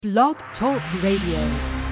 Blog Talk Radio.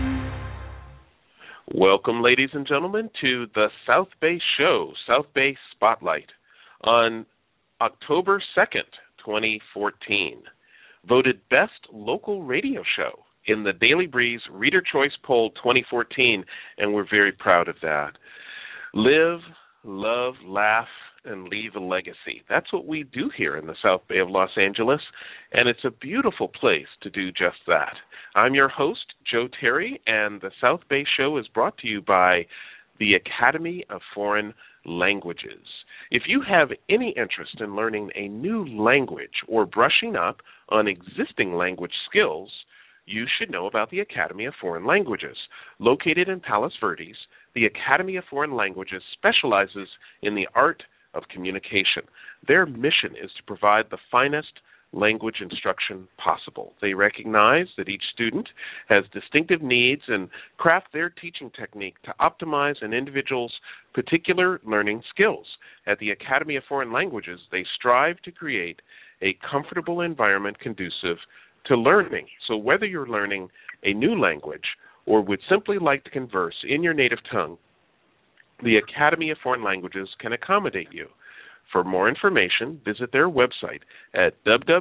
Welcome, ladies and gentlemen, to the South Bay Show, South Bay Spotlight, on October 2nd, 2014. Voted Best Local Radio Show in the Daily Breeze Reader Choice Poll 2014, and we're very proud of that. Live, love, laugh, and leave a legacy. That's what we do here in the South Bay of Los Angeles, and it's a beautiful place to do just that. I'm your host, Joe Terry, and the South Bay Show is brought to you by the Academy of Foreign Languages. If you have any interest in learning a new language or brushing up on existing language skills, you should know about the Academy of Foreign Languages. Located in Palos Verdes, the Academy of Foreign Languages specializes in the art of communication. Their mission is to provide the finest language instruction possible. They recognize that each student has distinctive needs and craft their teaching technique to optimize an individual's particular learning skills. At the Academy of Foreign Languages, they strive to create a comfortable environment conducive to learning. So whether you're learning a new language or would simply like to converse in your native tongue, the Academy of Foreign Languages can accommodate you. For more information, visit their website at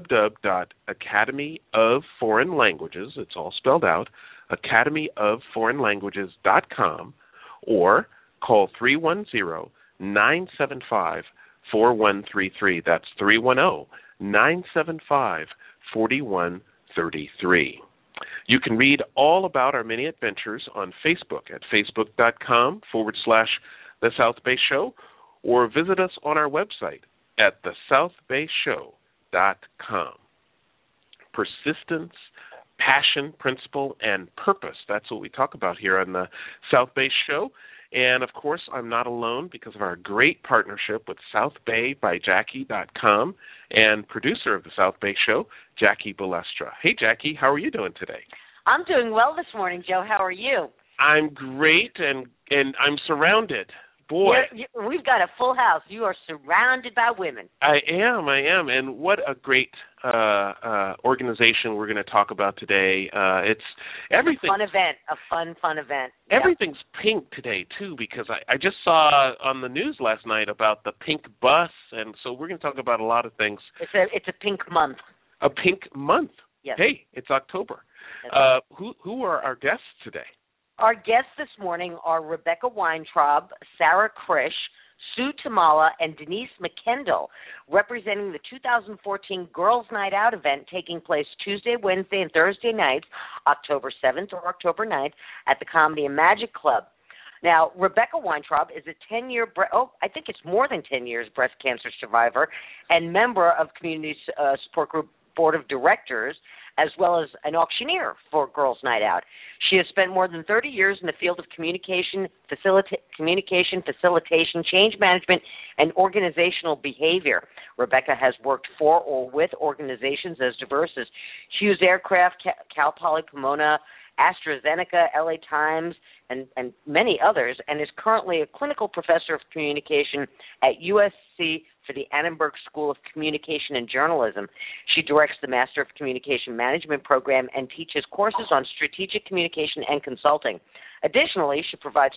www.academyofforeignlanguages, it's all spelled out, academyofforeignlanguages.com, or call 310-975-4133. That's 310-975-4133. You can read all about our many adventures on Facebook at facebook.com/The South Bay Show, or visit us on our website at thesouthbayshow.com. Persistence, passion, principle, and purpose. That's what we talk about here on the South Bay Show. And, of course, I'm not alone because of our great partnership with SouthBayByJackie.com and producer of the South Bay Show, Jackie Balestra. Hey, Jackie, how are you doing today? I'm doing well this morning, Joe. How are you? I'm great, and I'm surrounded. Boy. We've got a full house. You are surrounded by women. I am. And what a great organization we're going to talk about today. It's everything. A fun event. A fun event. Everything's pink today, too, because I just saw on the news last night about the pink bus, and so we're going to talk about a lot of things. It's a pink month. A pink month? Yes. Hey, it's October. Who are our guests today? Our guests this morning are Rebecca Weintraub, Sarah Krish, Sue Tamala, and Denise McKendall, representing the 2014 Girls Night Out event taking place Tuesday, Wednesday, and Thursday nights, October 7th or October 9th, at the Comedy and Magic Club. Now, Rebecca Weintraub is a 10-year, I think it's more than 10 years, breast cancer survivor and member of Community Support Group Board of Directors, as well as an auctioneer for Girls Night Out. She has spent more than 30 years in the field of communication, facilitation, change management, and organizational behavior. Rebecca has worked for or with organizations as diverse as Hughes Aircraft, Cal Poly Pomona, AstraZeneca, LA Times, and many others, and is currently a clinical professor of communication at USC for the Annenberg School of Communication and Journalism. She directs the Master of Communication Management program and teaches courses on strategic communication and consulting. Additionally, she provides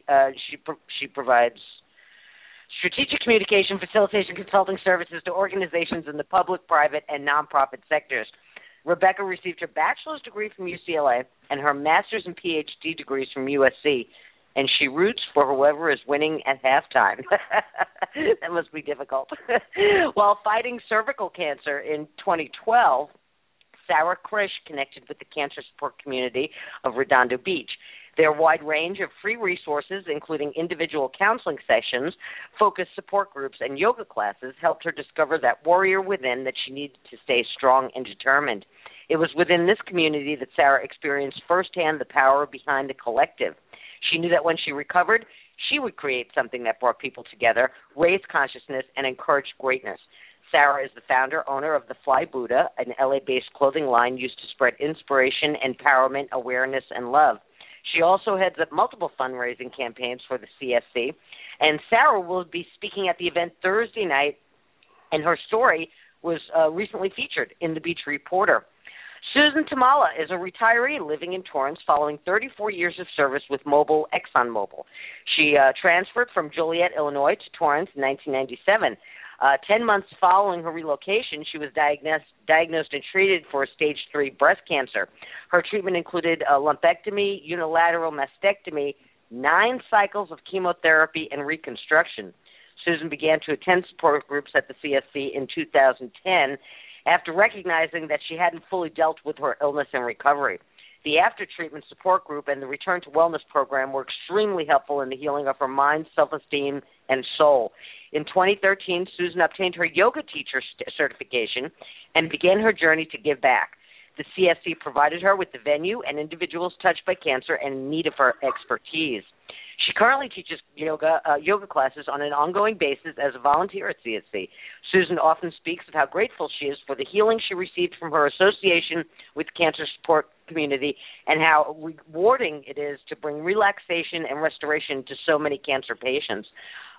strategic communication, facilitation, consulting services to organizations in the public, private, and nonprofit sectors. Rebecca received her bachelor's degree from UCLA and her master's and PhD degrees from USC, and she roots for whoever is winning at halftime. That must be difficult. While fighting cervical cancer in 2012, Sarah Krish connected with the cancer support community of Redondo Beach. Their wide range of free resources, including individual counseling sessions, focused support groups, and yoga classes, helped her discover that warrior within that she needed to stay strong and determined. It was within this community that Sarah experienced firsthand the power behind the collective. She knew that when she recovered, she would create something that brought people together, raised consciousness, and encouraged greatness. Sarah is the owner of the Fly Buddha, an LA-based clothing line used to spread inspiration, empowerment, awareness, and love. She also heads up multiple fundraising campaigns for the CSC. And Sarah will be speaking at the event Thursday night, and her story was recently featured in the Beach Reporter. Susan Tamala is a retiree living in Torrance following 34 years of service with ExxonMobil. She transferred from Joliet, Illinois to Torrance in 1997. 10 months following her relocation, she was diagnosed and treated for stage 3 breast cancer. Her treatment included a lumpectomy, unilateral mastectomy, 9 cycles of chemotherapy, and reconstruction. Susan began to attend support groups at the CSC in 2010 after recognizing that she hadn't fully dealt with her illness and recovery. The after-treatment support group and the Return to Wellness program were extremely helpful in the healing of her mind, self-esteem, and soul. In 2013, Susan obtained her yoga teacher certification and began her journey to give back. The CSC provided her with the venue and individuals touched by cancer and in need of her expertise. She currently teaches yoga classes on an ongoing basis as a volunteer at CSC. Susan often speaks of how grateful she is for the healing she received from her association with the cancer support community and how rewarding it is to bring relaxation and restoration to so many cancer patients.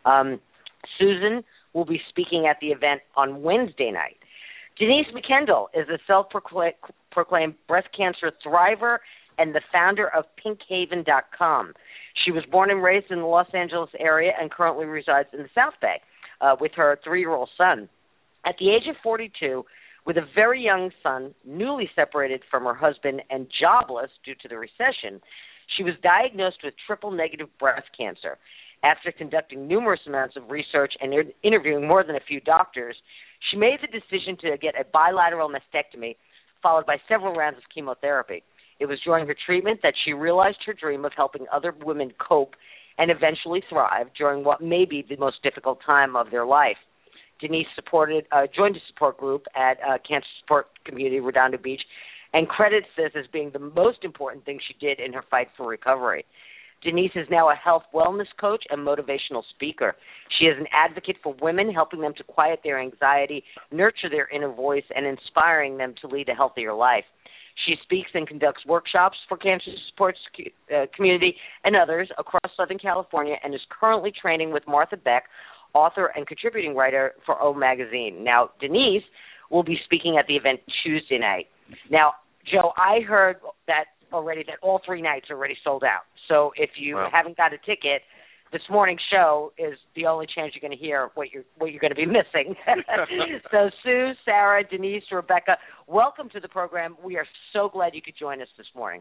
Susan will be speaking at the event on Wednesday night. Denise McKendall is a self-proclaimed breast cancer thriver and the founder of pinkhaven.com. She was born and raised in the Los Angeles area and currently resides in the South Bay with her 3-year-old son. At the age of 42, with a very young son, newly separated from her husband and jobless due to the recession, she was diagnosed with triple-negative breast cancer. After conducting numerous amounts of research and interviewing more than a few doctors, she made the decision to get a bilateral mastectomy, followed by several rounds of chemotherapy. It was during her treatment that she realized her dream of helping other women cope and eventually thrive during what may be the most difficult time of their life. Denise joined a support group at Cancer Support Community, Redondo Beach, and credits this as being the most important thing she did in her fight for recovery. Denise is now a health wellness coach and motivational speaker. She is an advocate for women, helping them to quiet their anxiety, nurture their inner voice, and inspiring them to lead a healthier life. She speaks and conducts workshops for cancer support community and others across Southern California and is currently training with Martha Beck, author and contributing writer for O Magazine. Now, Denise will be speaking at the event Tuesday night. Now, Joe, I heard that already that all 3 nights are already sold out. So if you haven't got a ticket, this morning's show is the only chance you're going to hear what you're going to be missing. So Sue, Sarah, Denise, Rebecca, welcome to the program. We are so glad you could join us this morning.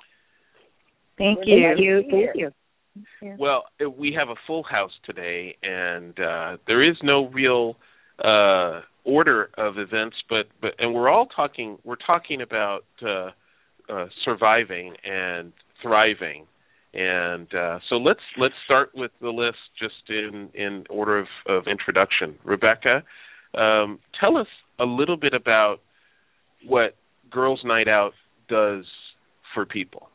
Thank you. Yeah. Well, we have a full house today, and there is no real order of events, but we're talking about surviving and thriving. And so let's start with the list just in order of introduction. Rebecca, tell us a little bit about what Girls Night Out does for people.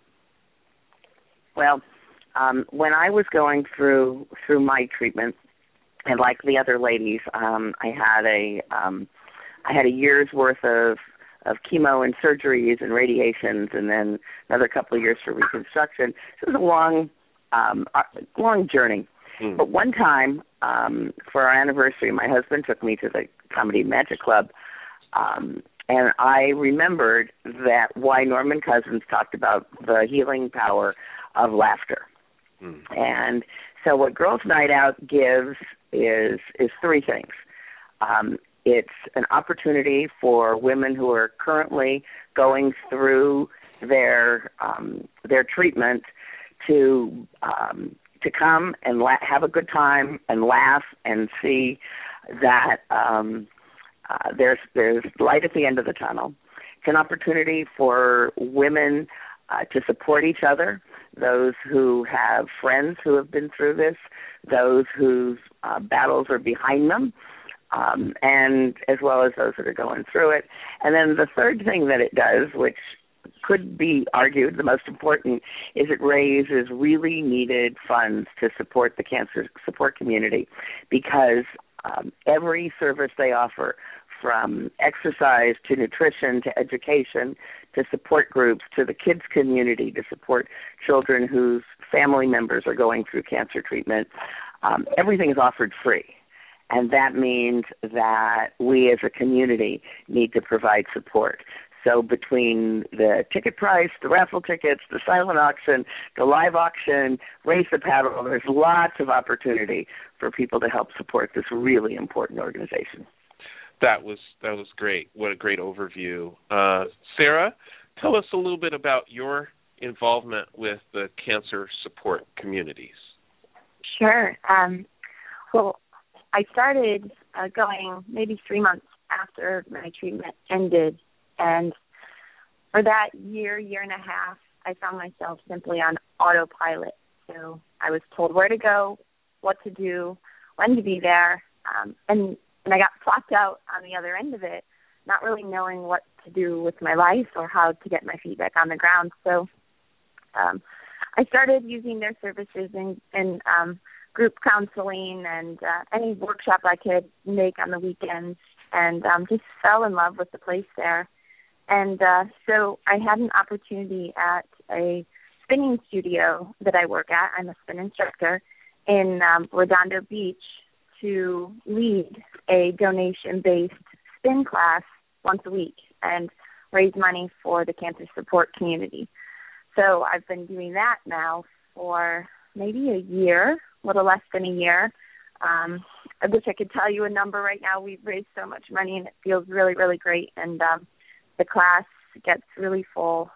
Well, when I was going through my treatment, and like the other ladies, I had a year's worth of chemo and surgeries and radiations, and then another couple of years for reconstruction. So it was a long journey. Mm. But one time, for our anniversary, my husband took me to the Comedy Magic Club, and I remembered that why Norman Cousins talked about the healing power of laughter. Mm. And so what Girls Night Out gives is 3 things. It's an opportunity for women who are currently going through their treatment to come and have a good time and laugh and see that there's light at the end of the tunnel. It's an opportunity for women to support each other, those who have friends who have been through this, those whose battles are behind them, and as well as those that are going through it. And then the third thing that it does, which could be argued the most important, is it raises really needed funds to support the cancer support community, because every service they offer, from exercise to nutrition to education to support groups to the kids community to support children whose family members are going through cancer treatment, everything is offered free. And that means that we as a community need to provide support. So between the ticket price, the raffle tickets, the silent auction, the live auction, Raise the Paddle, there's lots of opportunity for people to help support this really important organization. That was great. What a great overview. Sarah, tell us a little bit about your involvement with the cancer support communities. Sure. Well, I started going maybe 3 months after my treatment ended, and for that year and a half, I found myself simply on autopilot. So I was told where to go, what to do, when to be there, and I got plopped out on the other end of it, not really knowing what to do with my life or how to get my feet back on the ground. So I started using their services in group counseling and any workshop I could make on the weekends, and just fell in love with the place there. And so I had an opportunity at a spinning studio that I work at. I'm a spin instructor in Redondo Beach to lead a donation-based spin class once a week and raise money for the cancer support community. So I've been doing that now for maybe a year, a little less than a year. I wish I could tell you a number right now. We've raised so much money, and it feels really, really great. And the class gets really full.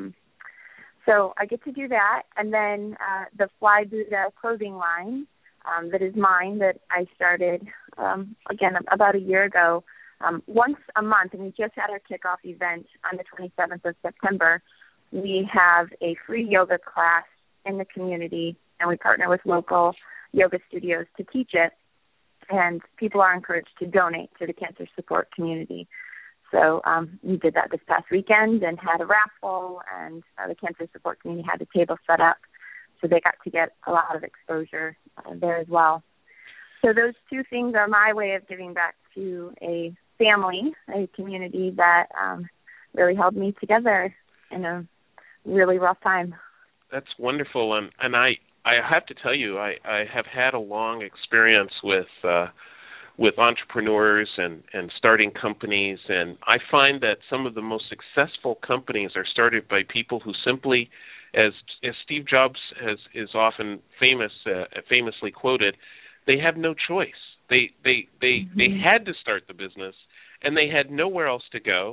So I get to do that. And then the Fly Buddha clothing line that is mine that I started, again, about a year ago, once a month. And we just had our kickoff event on the 27th of September. We have a free yoga class in the community, and we partner with local yoga studios to teach it. And people are encouraged to donate to the cancer support community. So we did that this past weekend and had a raffle, and the cancer support community had a table set up, so they got to get a lot of exposure there as well. So those two things are my way of giving back to a family, a community that really held me together in a really rough time. That's wonderful, and I have to tell you, I have had a long experience with entrepreneurs and starting companies, and I find that some of the most successful companies are started by people who simply, as Steve Jobs is often famously quoted, they have no choice. They had to start the business, and they had nowhere else to go.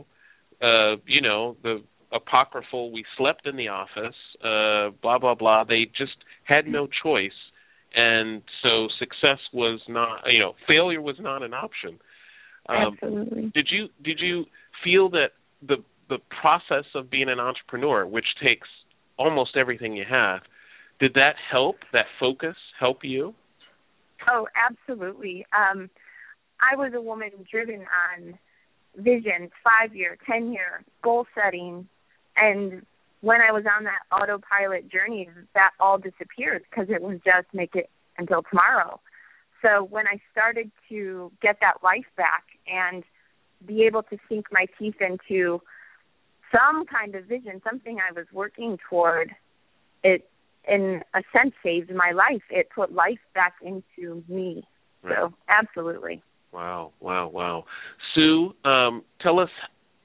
The apocryphal, we slept in the office, blah, blah, blah. They just had no choice. And so success was not, failure was not an option. Absolutely. Did you feel that the process of being an entrepreneur, which takes almost everything you have, did that focus help you? Oh, absolutely. I was a woman driven on vision, 5-year, 10-year, goal setting, and when I was on that autopilot journey, that all disappeared because it was just make it until tomorrow. So when I started to get that life back and be able to sink my teeth into some kind of vision, something I was working toward, it, in a sense, saved my life. It put life back into me. Right. So absolutely. Wow. Sue, tell us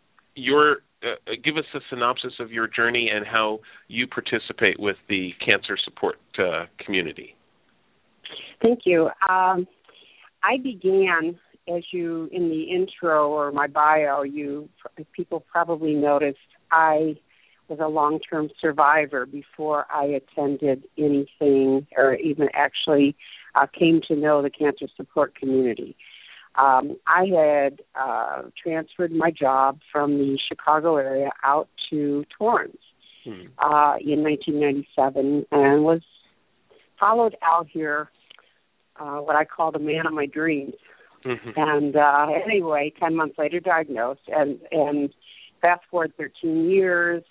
give us a synopsis of your journey and how you participate with the cancer support community. Thank you. I began, as you in the intro or my bio, people probably noticed I was a long-term survivor before I attended anything or even actually came to know the cancer support community. I had transferred my job from the Chicago area out to Torrance in 1997 and was followed out here, what I call the man of my dreams. Mm-hmm. And anyway, 10 months later, diagnosed, and fast forward 13 years,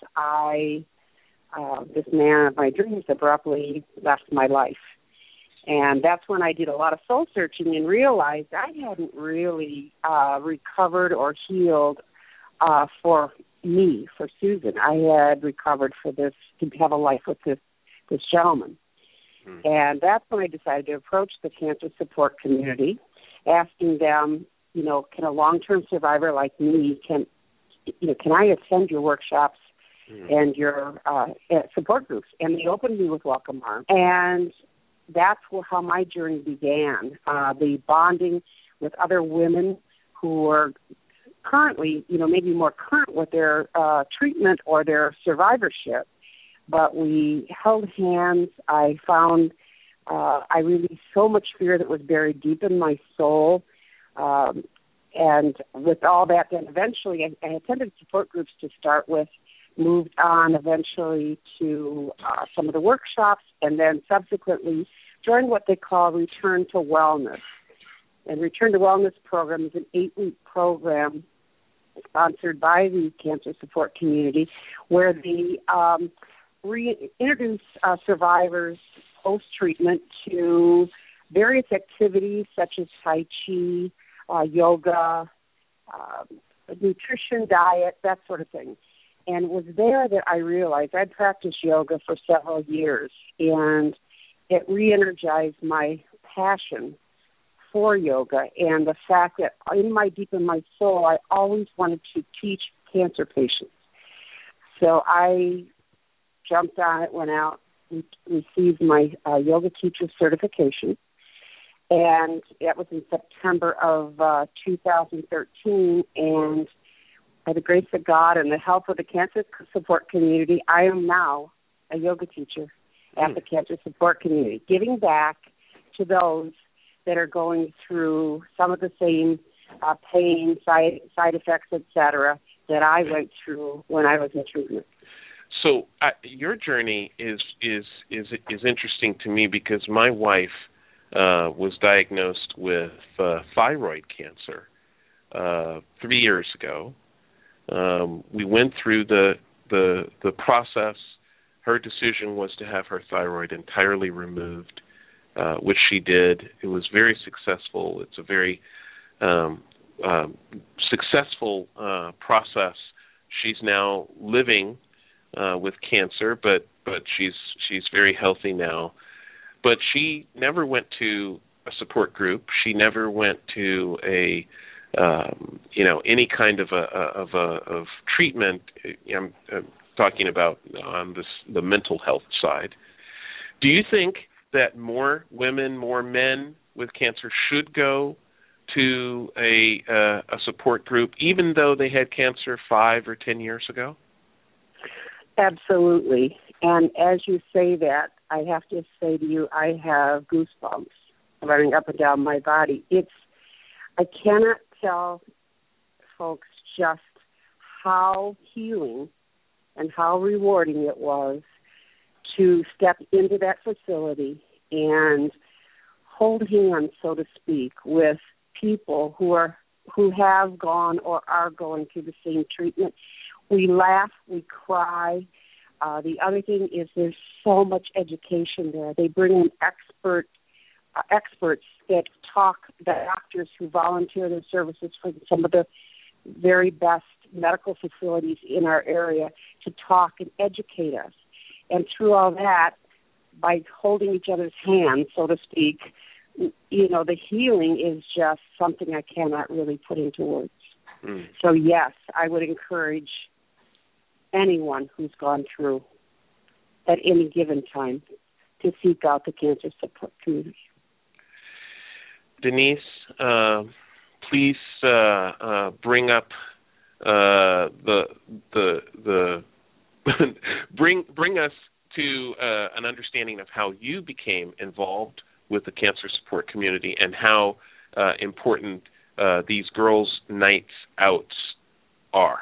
this man of my dreams abruptly left my life. And that's when I did a lot of soul searching and realized I hadn't really recovered or healed for me, for Susan. I had recovered for this, to have a life with this gentleman. Mm-hmm. And that's when I decided to approach the cancer support community, asking them, can a long-term survivor like me, can I attend your workshops and your support groups? And they opened me with welcome arms. And that's how my journey began, the bonding with other women who are currently, maybe more current with their treatment or their survivorship. But we held hands. I found I released so much fear that was buried deep in my soul. And with all that, then eventually I attended support groups to start with, moved on eventually to some of the workshops, and then subsequently joined what they call Return to Wellness. And Return to Wellness program is an 8-week program sponsored by the cancer support community where they reintroduce survivors post-treatment to various activities such as Tai Chi, yoga, nutrition, diet, that sort of thing. And it was there that I realized I'd practiced yoga for several years, and it re-energized my passion for yoga and the fact that deep in my soul, I always wanted to teach cancer patients. So I jumped on it, went out, received my yoga teacher certification, and that was in September of 2013, and by the grace of God and the help of the cancer support community, I am now a yoga teacher at the cancer support community, giving back to those that are going through some of the same pain, side effects, etc., that I went through when I was in treatment. So your journey is interesting to me because my wife was diagnosed with thyroid cancer 3 years ago. We went through the process. Her decision was to have her thyroid entirely removed, which she did. It was very successful. It's a very successful process. She's now living with cancer, but she's very healthy now. But she never went to a support group. She never went to any kind of treatment. I'm talking about on the mental health side. Do you think that more women, more men with cancer should go to a support group, even though they had cancer 5 or 10 years ago? Absolutely. And as you say that, I have to say to you, I have goosebumps running up and down my body. I cannot tell folks just how healing and how rewarding it was to step into that facility and hold hands, so to speak, with people who have gone or are going through the same treatment. We laugh, we cry. The other thing is there's so much education there. They bring in experts that talk, the doctors who volunteer their services for some of the very best medical facilities in our area to talk and educate us. And through all that, by holding each other's hands, so to speak, the healing is just something I cannot really put into words. Mm. So, yes, I would encourage anyone who's gone through at any given time to seek out the cancer support community. Denise, please bring up bring us to an understanding of how you became involved with the cancer support community and how important these girls' nights out are.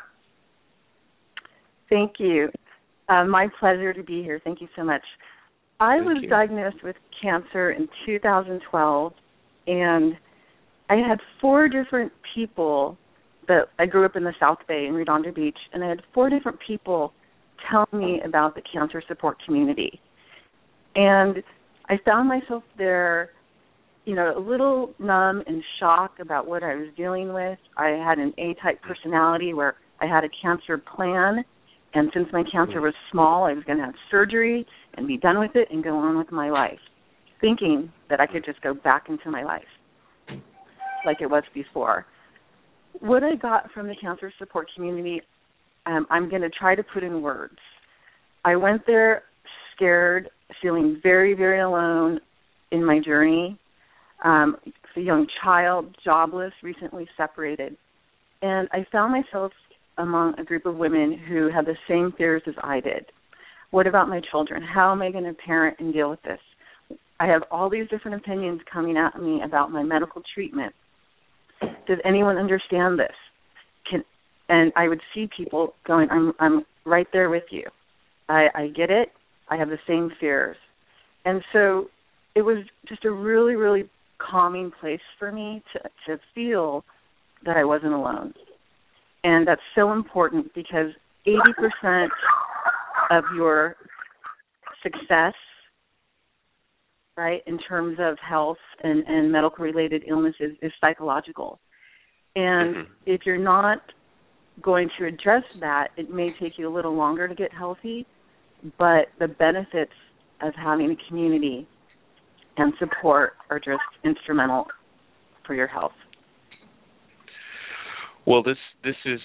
Thank you. My pleasure to be here. Thank you so much. I was diagnosed with cancer in 2012, and I had 4 different people that I grew up in the South Bay in Redondo Beach, and I had 4 different people tell me about the cancer support community. And I found myself there, a little numb and shock about what I was dealing with. I had an A-type personality where I had a cancer plan, and since my cancer was small, I was going to have surgery and be done with it and go on with my life, thinking that I could just go back into my life like it was before. what I got from the cancer support community, I'm going to try to put in words. I went there scared, feeling very, very alone in my journey. A young child, jobless, recently separated. And I found myself among a group of women who had the same fears as I did. What about my children? How am I going to parent and deal with this? I have all these different opinions coming at me about my medical treatment. Does anyone understand this? And I would see people going, I'm right there with you. I get it. I have the same fears. And so it was just a really, really calming place for me to feel that I wasn't alone. And that's so important because 80% of your success, right, in terms of health and medical-related illnesses is psychological. And if you're not going to address that, it may take you a little longer to get healthy, but the benefits of having a community and support are just instrumental for your health. Well, this is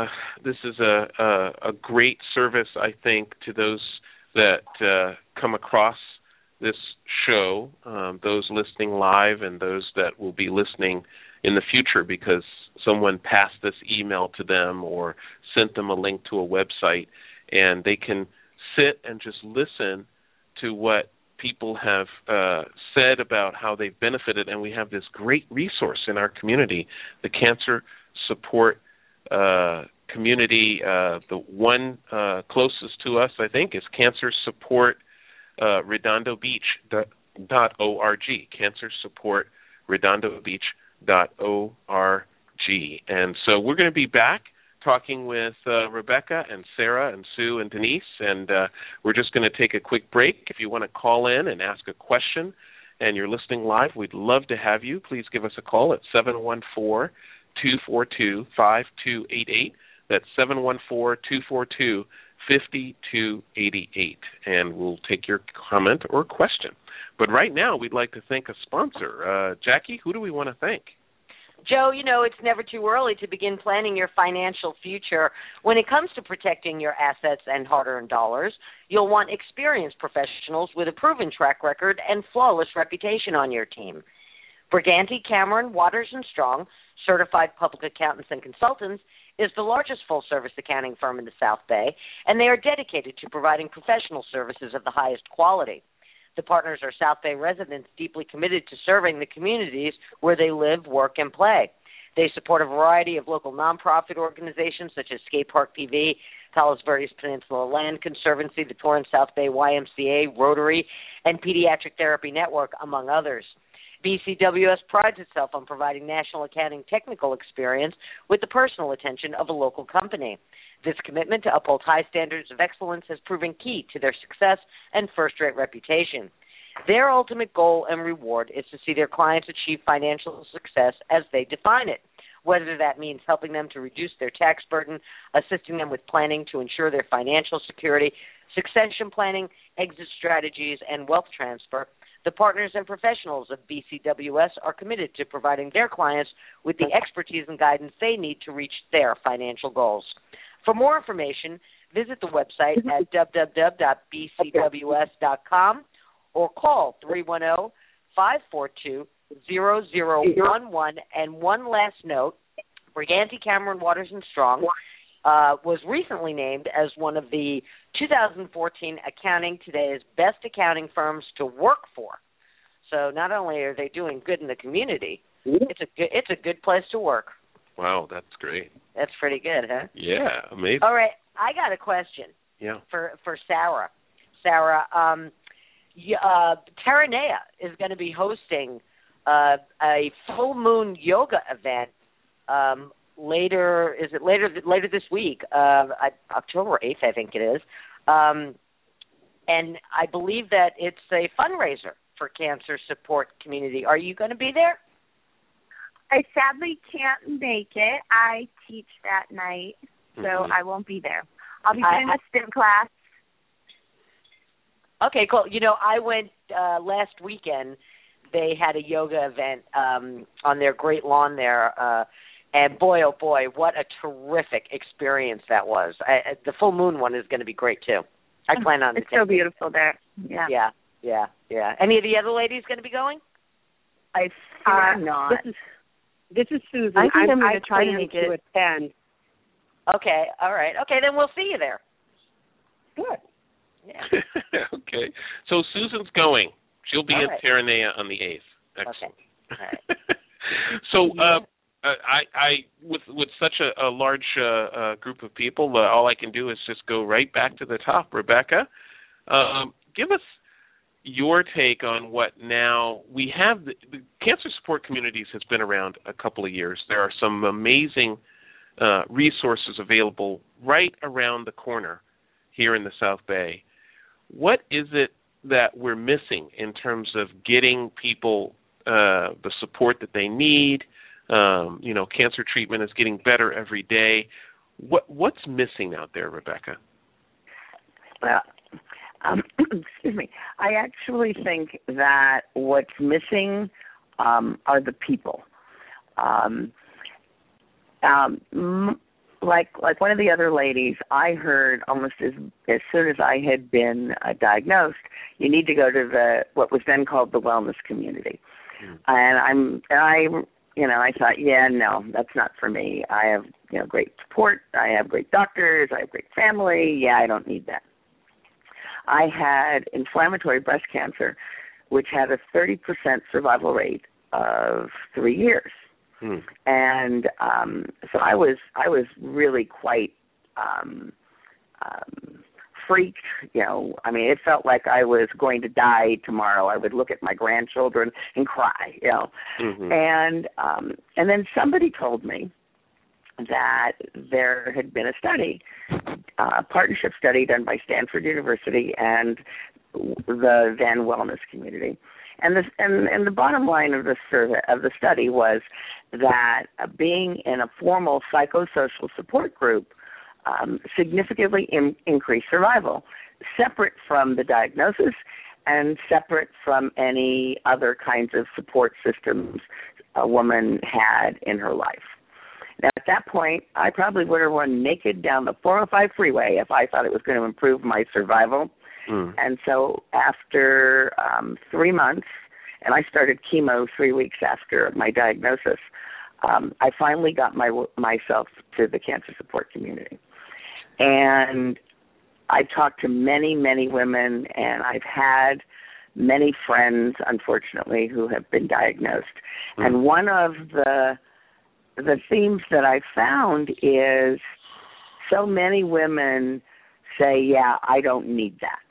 a great service, I think, to those that come across this show, those listening live and those that will be listening in the future because someone passed this email to them or sent them a link to a website, and they can sit and just listen to what people have said about how they've benefited, and we have this great resource in our community, the Cancer Support community. The one closest to us, I think, is Cancer Support RedondoBeach.org, Cancer Support RedondoBeach.org. And so we're going to be back talking with Rebecca and Sarah and Sue and Denise, and we're just going to take a quick break. If you want to call in and ask a question and you're listening live, we'd love to have you. Please give us a call at 714-242-5288. That's 714-242-5288, and we'll take your comment or question. But right now, we'd like to thank a sponsor. Jackie, who do we want to thank? Joe, you know, it's never too early to begin planning your financial future. When it comes to protecting your assets and hard-earned dollars, you'll want experienced professionals with a proven track record and flawless reputation on your team. Briganti, Cameron, Waters & Strong, certified public accountants and consultants, is the largest full-service accounting firm in the South Bay, and they are dedicated to providing professional services of the highest quality. The partners are South Bay residents deeply committed to serving the communities where they live, work, and play. They support a variety of local nonprofit organizations such as Skate Park PV, Palos Verdes Peninsula Land Conservancy, the Torrance South Bay YMCA, Rotary, and Pediatric Therapy Network, among others. BCWS prides itself on providing national accounting technical experience with the personal attention of a local company. This commitment to uphold high standards of excellence has proven key to their success and first-rate reputation. Their ultimate goal and reward is to see their clients achieve financial success as they define it, whether that means helping them to reduce their tax burden, assisting them with planning to ensure their financial security, succession planning, exit strategies, and wealth transfer. The partners and professionals of BCWS are committed to providing their clients with the expertise and guidance they need to reach their financial goals. For more information, visit the website at www.bcws.com or call 310-542-0011. And one last note, Briganti, Cameron, Waters & Strong was recently named as one of the 2014 Accounting Today's Best Accounting Firms to Work for. So not only are they doing good in the community, it's a good place to work. Wow, that's great. That's pretty good, huh? Yeah, amazing. All right, I got a question. Yeah. For Sarah. Sarah, Terranea is going to be hosting a full moon yoga event later this week, October 8th, I think it is. And I believe that it's a fundraiser for Cancer Support Community. Are you going to be there? I sadly can't make it. I teach that night, so I won't be there. I'll be doing a spin class. Okay, cool. You know, I went last weekend. They had a yoga event on their great lawn there, And boy, oh boy, what a terrific experience that was. The full moon one is going to be great too. I plan on it. It's so beautiful there. Yeah. Yeah. Any of the other ladies going to be going? I fear not. This is Susan. I think I'm going to try to plan make it. attend. Okay, all right. Okay, then we'll see you there. Good. Yeah. Okay. So Susan's going. She'll be All in right. Terranea on the 8th. Excellent. Okay. All right. So I with such a large group of people, all I can do is just go right back to the top. Rebecca, give us your take on what now we have. The Cancer Support Communities has been around a couple of years. There are some amazing resources available right around the corner here in the South Bay. What is it that we're missing in terms of getting people the support that they need? Cancer treatment is getting better every day. What's missing out there, Rebecca? Well, excuse me. I actually think that what's missing are the people. Like one of the other ladies, I heard almost as soon as I had been diagnosed, you need to go to what was then called the wellness community. And I thought, no, that's not for me. I have great support. I have great doctors. I have great family. I don't need that. I had inflammatory breast cancer, which had a 30% survival rate of 3 years. And so I was really quite freaked. It felt like I was going to die tomorrow. I would look at my grandchildren and cry. And then somebody told me that there had been a study, a partnership study done by Stanford University and the then wellness community. And the bottom line of the study was that being in a formal psychosocial support group significantly increased survival, separate from the diagnosis and separate from any other kinds of support systems a woman had in her life. Now, at that point, I probably would have run naked down the 405 freeway if I thought it was going to improve my survival. And so after 3 months, and I started chemo 3 weeks after my diagnosis, I finally got myself to the Cancer Support Community. And I talked to many, many women, and I've had many friends, unfortunately, who have been diagnosed. And one of the themes that I found is so many women say, I don't need that.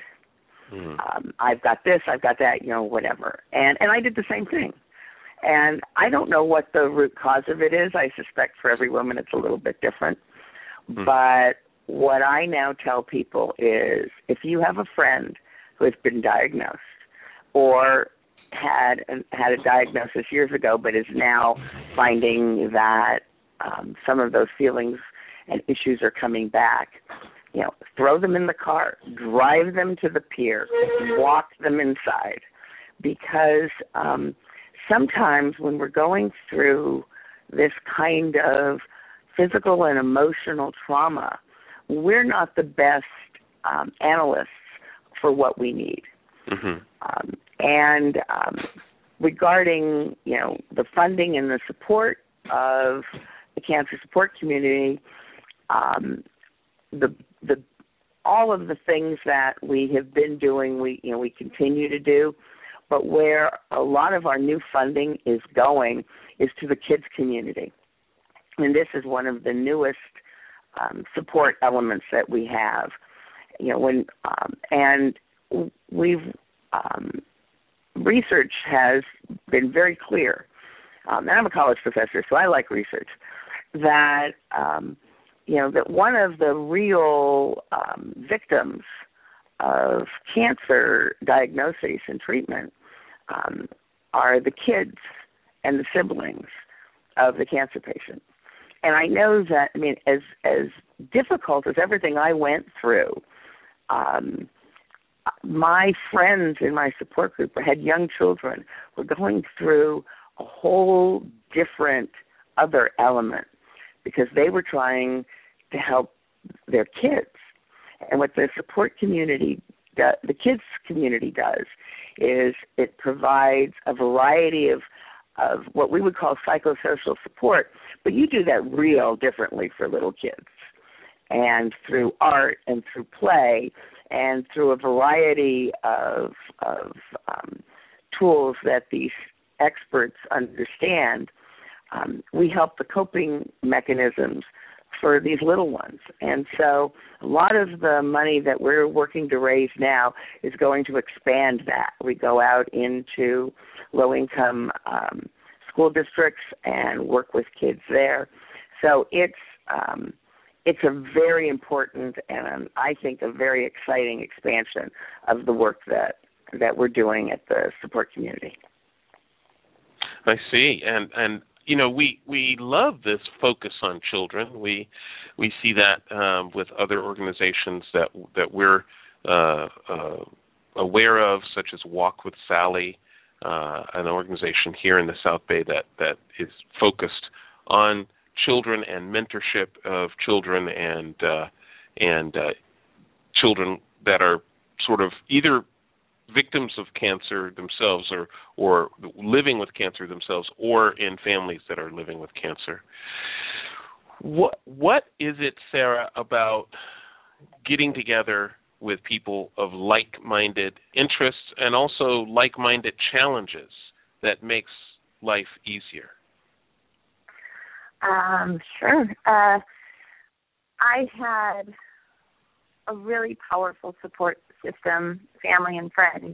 I've got this, I've got that, whatever. And I did the same thing. And I don't know what the root cause of it is. I suspect for every woman it's a little bit different. But what I now tell people is if you have a friend who has been diagnosed or had a diagnosis years ago but is now finding that some of those feelings and issues are coming back, throw them in the car, drive them to the pier, walk them inside. Because sometimes when we're going through this kind of physical and emotional trauma, we're not the best analysts for what we need. Regarding, the funding and the support of the Cancer Support Community, all of the things that we have been doing, we continue to do, but where a lot of our new funding is going is to the kids community. And this is one of the newest support elements that we have. Research has been very clear, and I'm a college professor, so I like research, that that one of the real victims of cancer diagnosis and treatment are the kids and the siblings of the cancer patient. And I know that, as difficult as everything I went through, my friends in my support group had young children, were going through a whole different other element, because they were trying to help their kids. And what the support community, the kids community does, is it provides a variety of what we would call psychosocial support, but you do that real differently for little kids. And through art and through play and through a variety of tools that these experts understand, we help the coping mechanisms for these little ones. And so a lot of the money that we're working to raise now is going to expand that. We go out into low-income school districts and work with kids there. So it's a very important and I think a very exciting expansion of the work that we're doing at the support community. I see, and you know, we love this focus on children. We see that with other organizations that we're aware of, such as Walk with Sally, an organization here in the South Bay that is focused on children and mentorship of children and children that are sort of either victims of cancer themselves or living with cancer themselves, or in families that are living with cancer. What is it, Sarah, about getting together with people of like-minded interests and also like-minded challenges that makes life easier? Sure. I had a really powerful support system, family and friends.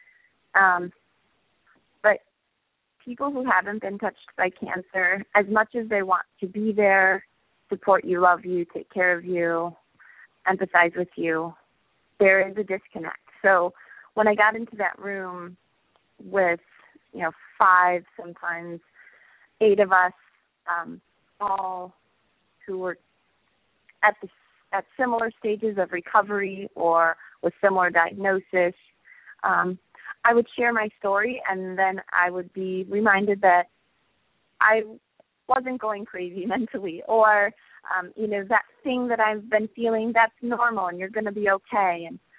But people who haven't been touched by cancer, as much as they want to be there, support you, love you, take care of you, empathize with you, there is a disconnect. So when I got into that room with, 5, sometimes 8 of us, all who were at similar stages of recovery or with similar diagnosis, I would share my story, and then I would be reminded that I wasn't going crazy mentally, or that thing that I've been feeling, that's normal, and you're going to be okay. And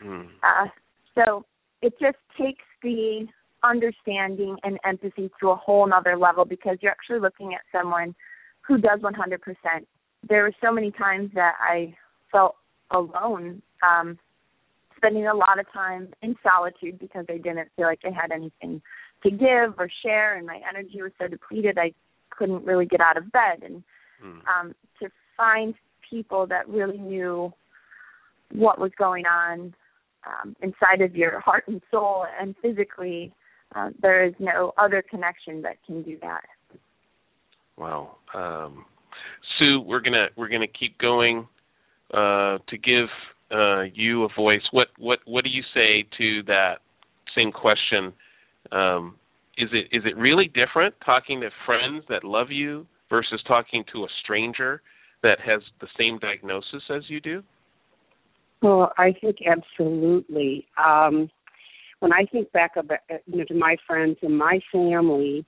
so it just takes the understanding and empathy to a whole nother level, because you're actually looking at someone who does 100%. There were so many times that I felt alone, spending a lot of time in solitude because I didn't feel like I had anything to give or share, and my energy was so depleted I couldn't really get out of bed. And to find people that really knew what was going on inside of your heart and soul and physically, there is no other connection that can do that. Wow. Sue, we're gonna keep going to give you a voice. What do you say to that same question? Is it really different talking to friends that love you versus talking to a stranger that has the same diagnosis as you do? Well, I think absolutely. When I think back about, to my friends and my family,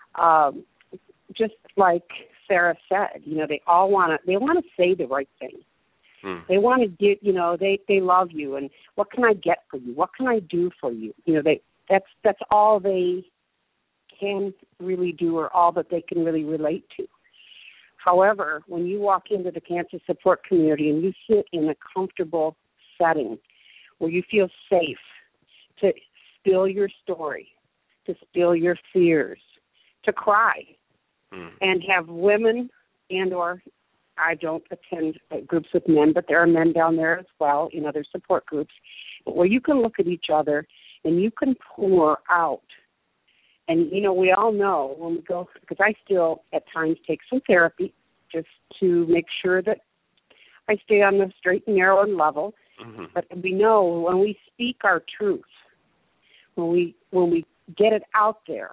just like Sarah said, they all want to say the right thing. They want to get, they love you, and what can I get for you? What can I do for you? That's all they can really do, or all that they can really relate to. However, when you walk into the cancer support community and you sit in a comfortable setting where you feel safe to spill your story, to spill your fears, to cry, and have women and or I don't attend groups with men, but there are men down there as well in other support groups, where you can look at each other and you can pour out. And, we all know when we go, because I still at times take some therapy just to make sure that I stay on the straight and narrow and level. But we know when we speak our truth, when we get it out there,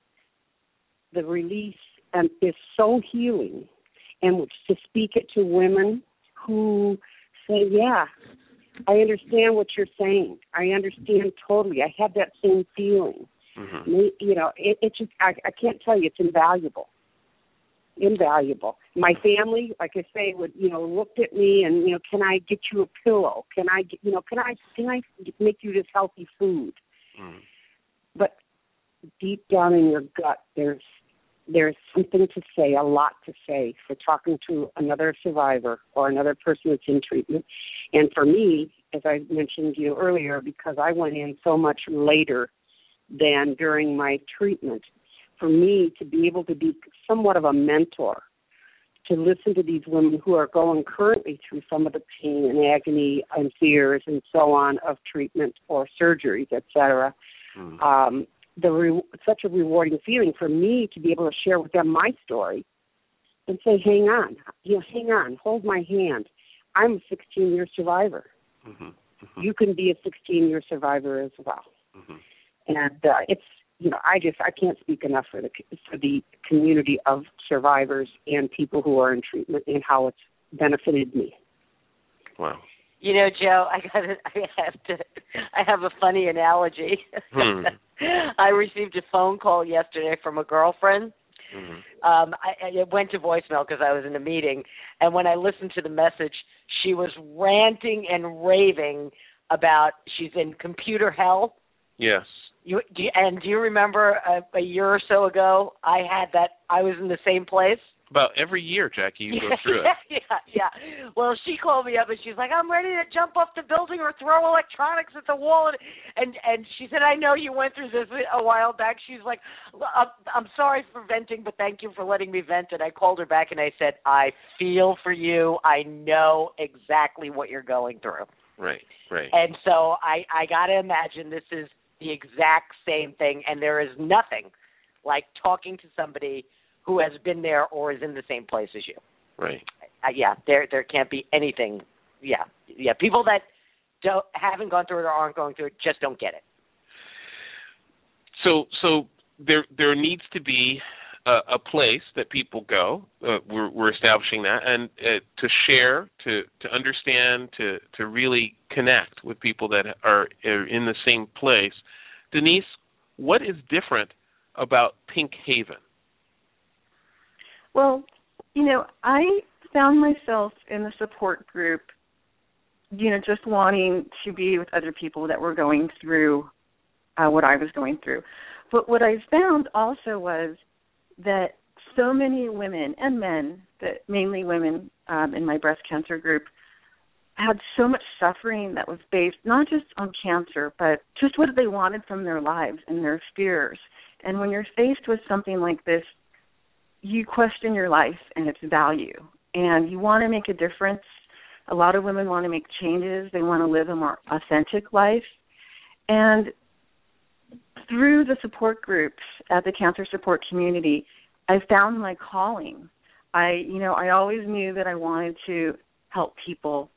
the release is so healing. And to speak it to women who say, yeah, I understand what you're saying. I understand totally. I have that same feeling. It just, I can't tell you, it's invaluable. invaluable. My family, like I say, would, looked at me and, can I get you a pillow? Can I make you this healthy food? Mm. But deep down in your gut, there's something to say, a lot to say for talking to another survivor or another person that's in treatment. And for me, as I mentioned earlier, because I went in so much later than during my treatment, for me to be able to be somewhat of a mentor, to listen to these women who are going currently through some of the pain and agony and fears and so on of treatment or surgeries, et cetera, such a rewarding feeling for me to be able to share with them my story and say, hang on, hold my hand. I'm a 16-year survivor. Mm-hmm. Mm-hmm. You can be a 16-year survivor as well. Mm-hmm. And it's, I can't speak enough for the community of survivors and people who are in treatment and how it's benefited me. Wow. Joe, I have a funny analogy. I received a phone call yesterday from a girlfriend. Mm-hmm. It went to voicemail because I was in a meeting, and when I listened to the message, she was ranting and raving about she's in computer hell. Yes. Do you remember a year or so ago, I was in the same place? About every year, Jackie, you go through it. Yeah. Well, she called me up and she's like, I'm ready to jump off the building or throw electronics at the wall. And she said, I know you went through this a while back. She's like, I'm sorry for venting, but thank you for letting me vent. And I called her back and I said, I feel for you. I know exactly what you're going through. Right. And so I got to imagine this is the exact same thing, and there is nothing like talking to somebody who has been there or is in the same place as you. Right. There can't be anything. Yeah. People that haven't gone through it or aren't going through it just don't get it. So there needs to be a place that people go. We're establishing that, and to share, to understand, to really connect with people that are in the same place. Denise, what is different about Pink Haven? Well, I found myself in the support group, just wanting to be with other people that were going through what I was going through. But what I found also was that so many women and men, but mainly women in my breast cancer group, had so much suffering that was based not just on cancer, but just what they wanted from their lives and their fears. And when you're faced with something like this, you question your life and its value. And you want to make a difference. A lot of women want to make changes. They want to live a more authentic life. And through the support groups at the Cancer Support Community, I found my calling. I always knew that I wanted to help people,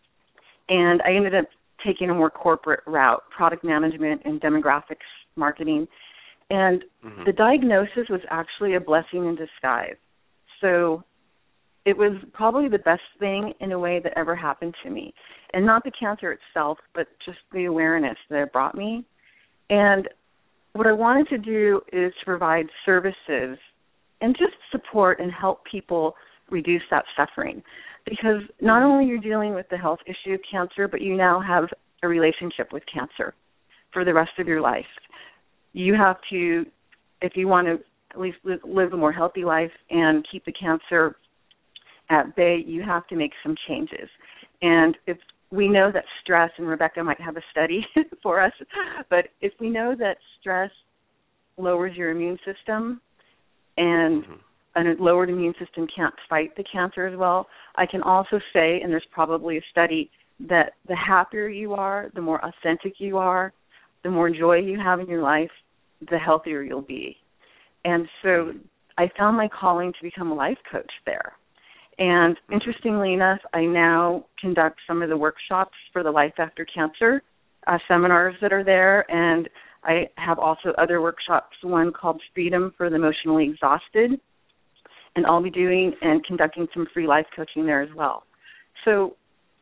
and I ended up taking a more corporate route, product management and demographics marketing. And the diagnosis was actually a blessing in disguise. So it was probably the best thing in a way that ever happened to me. And not the cancer itself, but just the awareness that it brought me. And what I wanted to do is to provide services and just support and help people reduce that suffering. Because not only you're dealing with the health issue of cancer, but you now have a relationship with cancer for the rest of your life. You have to, if you want to at least live a more healthy life and keep the cancer at bay, you have to make some changes. And if we know that stress, and Rebecca might have a study for us, but if we know that stress lowers your immune system and a lowered immune system can't fight the cancer as well, I can also say, and there's probably a study, that the happier you are, the more authentic you are, the more joy you have in your life, the healthier you'll be. And so I found my calling to become a life coach there. And interestingly enough, I now conduct some of the workshops for the Life After Cancer seminars that are there, and I have also other workshops, one called Freedom for the Emotionally Exhausted, and I'll be doing and conducting some free life coaching there as well. So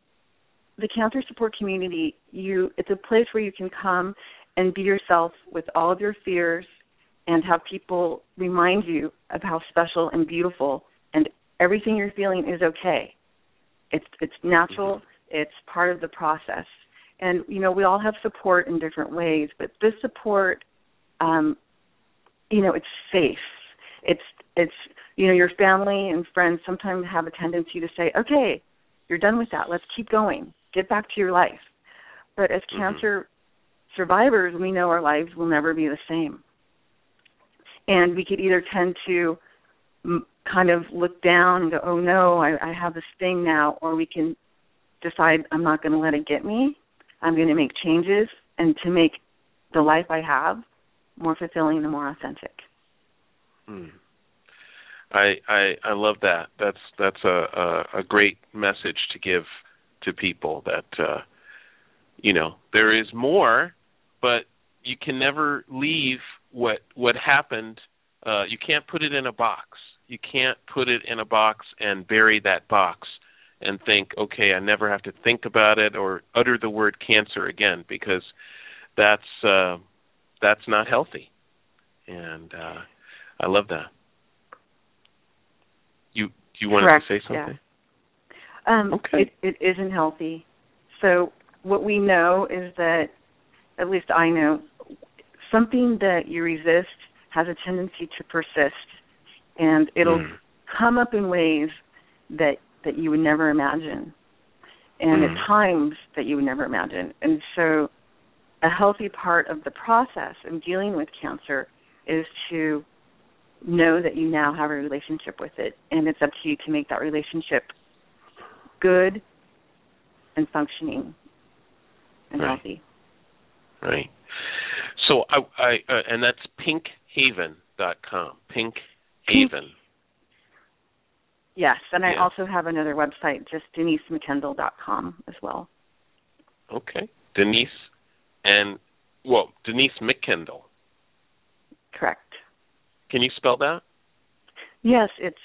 the Cancer Support Community, it's a place where you can come and be yourself with all of your fears and have people remind you of how special and beautiful and everything you're feeling is okay. It's natural. It's part of the process. And, you know, we all have support in different ways, but this support, you know, it's safe. It's you know, your family and friends sometimes have a tendency to say, okay, you're done with that. Let's keep going. Get back to your life. But as cancer survivors, we know our lives will never be the same. And we could either tend to kind of look down and go, oh, no, I have this thing now, or we can decide I'm not going to let it get me. I'm going to make changes and to make the life I have more fulfilling and more authentic. I love that. That's a great message to give to people that you know, there is more, but you can never leave what happened. You can't put it in a box. You can't put it in a box and bury that box and think, okay, I never have to think about it or utter the word cancer again, because that's not healthy. And I love that. You wanted Correct, to say something? Yeah. Okay. It isn't healthy. So what we know is that, at least I know, something that you resist has a tendency to persist, and it'll come up in ways that you would never imagine, and at times that you would never imagine. And so a healthy part of the process in dealing with cancer is to know that you now have a relationship with it, and it's up to you to make that relationship good and functioning and healthy. Right. So I and that's pinkhaven.com. Pinkhaven. Yes, and I also have another website, just DeniseMcKendall.com as well. Okay. Denise McKendall. Correct. Can you spell that? Yes, it's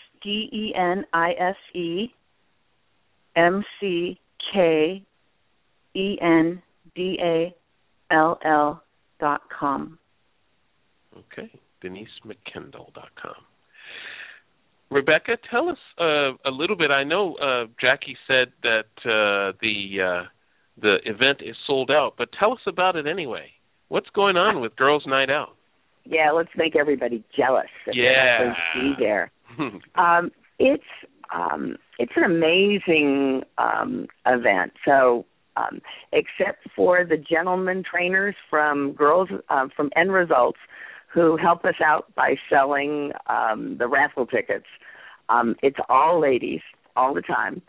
DeniseMcKendall.com. Okay, DeniseMcKendall.com. Rebecca, tell us a little bit. I know Jackie said that the event is sold out, but tell us about it anyway. What's going on with Girls Night Out? Yeah, let's make everybody jealous. Yeah. Be there. It's an amazing event. So, except for the gentlemen trainers from End Results, who help us out by selling the raffle tickets, it's all ladies all the time.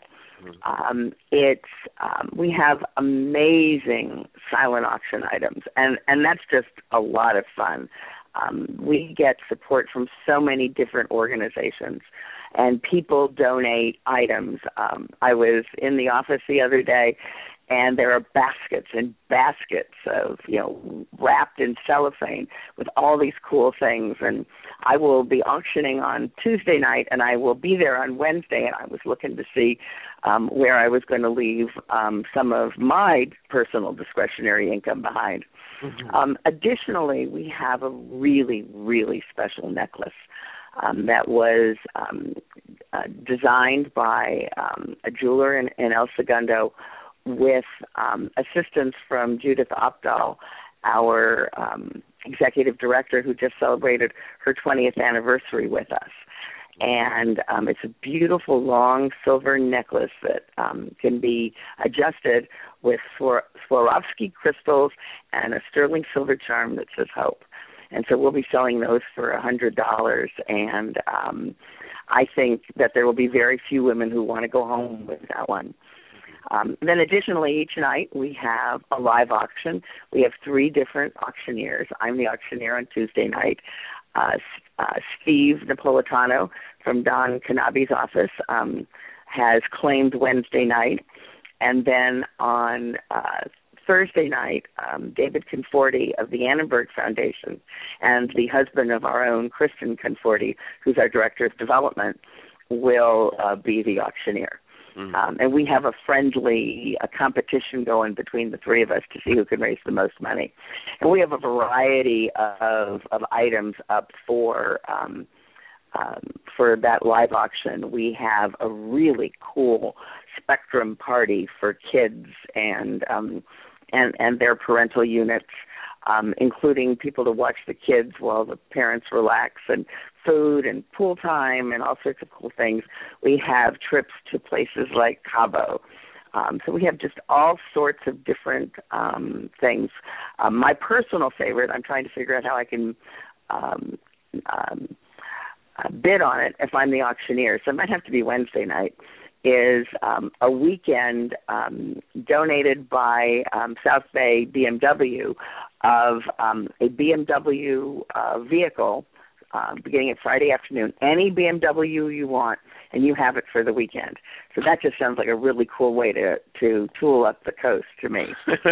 We have amazing silent auction items, and that's just a lot of fun. We get support from so many different organizations, and people donate items. I was in the office the other day, and there are baskets and baskets of, wrapped in cellophane with all these cool things. And I will be auctioning on Tuesday night, and I will be there on Wednesday, and I was looking to see where I was going to leave some of my personal discretionary income behind. Additionally, we have a really, really special necklace that was designed by a jeweler in El Segundo with assistance from Judith Opdahl, our executive director, who just celebrated her 20th anniversary with us. And it's a beautiful long silver necklace that can be adjusted with Swarovski crystals and a sterling silver charm that says hope. And so we'll be selling those for $100. And I think that there will be very few women who want to go home with that one. Then additionally, each night we have a live auction. We have 3 different auctioneers. I'm the auctioneer on Tuesday night. Steve Napolitano from Don Canabi's office has claimed Wednesday night. And then on Thursday night, David Conforti of the Annenberg Foundation and the husband of our own, Kristen Conforti, who's our director of development, will be the auctioneer. And we have a friendly competition going between the 3 of us to see who can raise the most money. And we have a variety of items up for for that live auction, we have a really cool spectrum party for kids and their parental units, including people to watch the kids while the parents relax, and food and pool time and all sorts of cool things. We have trips to places like Cabo. So we have just all sorts of different things. My personal favorite, I'm trying to figure out how I can bid on it if I'm the auctioneer, so it might have to be Wednesday night, is a weekend donated by South Bay BMW of a BMW vehicle beginning at Friday afternoon. Any BMW you want, and you have it for the weekend. So that just sounds like a really cool way to tool up the coast to me.